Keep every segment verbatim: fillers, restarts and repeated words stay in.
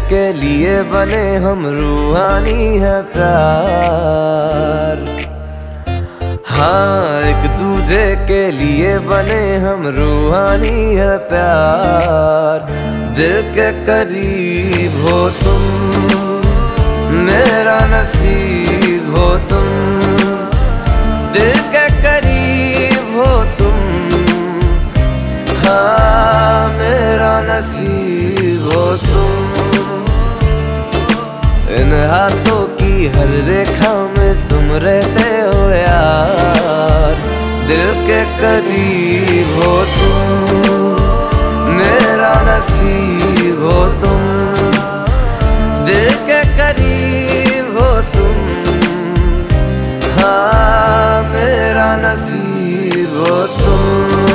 के लिए बने हम, रूहानी है प्यार। हाँ, एक दूजे के लिए बने हम, रूहानी है प्यार। दिल के करीब हो तुम, मेरा नसीब हो तुम। दिल के करीब हो तुम, हाँ मेरा नसीब हो तुम। इन हाथों की हर रेखा में तुम रहते हो यार। दिल के करीब हो तुम, मेरा नसीब हो तुम। दिल के करीब हो तुम, हाँ मेरा नसीब हो तुम।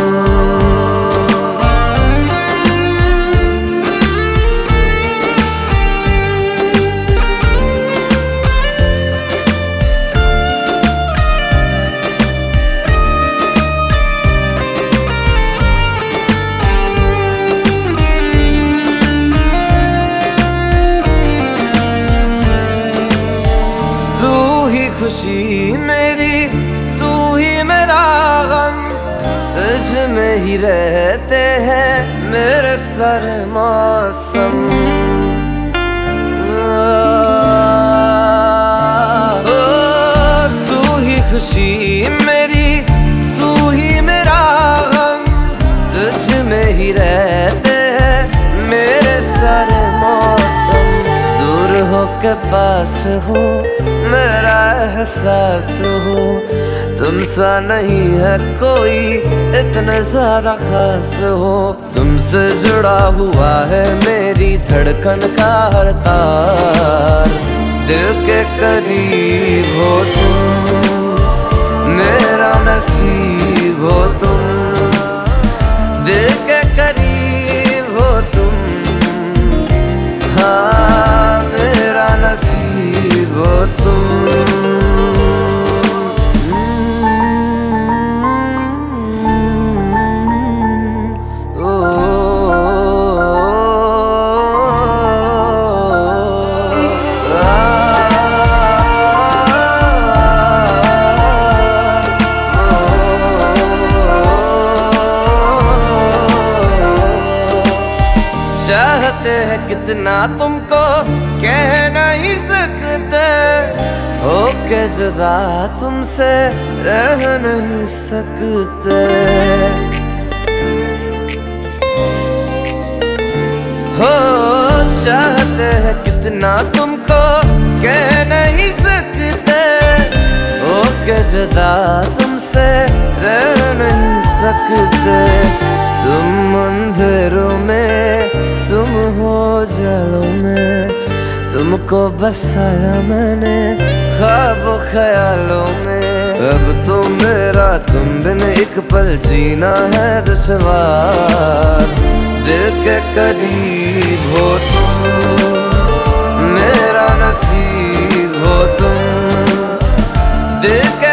खुशी मेरी तू ही मेरा गम, तुझ में ही रहते हैं मेरे सारे मौसम। ओ, तू ही खुशी मेरी तू ही मेरा गम, तुझ में ही रहते हैं मेरे सारे मौसम। दूर हो के पास हो मेरा एहसास हो, तुमसा नहीं है कोई इतना ज्यादा खास हो। तुमसे जुड़ा हुआ है मेरी धड़कन का हर तार। दिल के करीब हो तुम, मेरा नसीब हो तुम। दिल के करीब हो तुम, हाँ मेरा नसीब हो तुम। चाहते हैं कितना तुमको कह नहीं सकते, होके जुदा तुमसे रह नहीं सकते। हो चाहते हैं कितना तुमको कह नहीं सकते, होके जुदा तुमसे रह नहीं सकते। तुम अंधेरों में तुम हो जलों में, तुमको बसाया मैंने ख्वाबों ख्यालों में। अब तो मेरा तुम बिन एक पल जीना है दुश्वार। दिल के करीब हो तुम, मेरा नसीब हो तुम। दिल के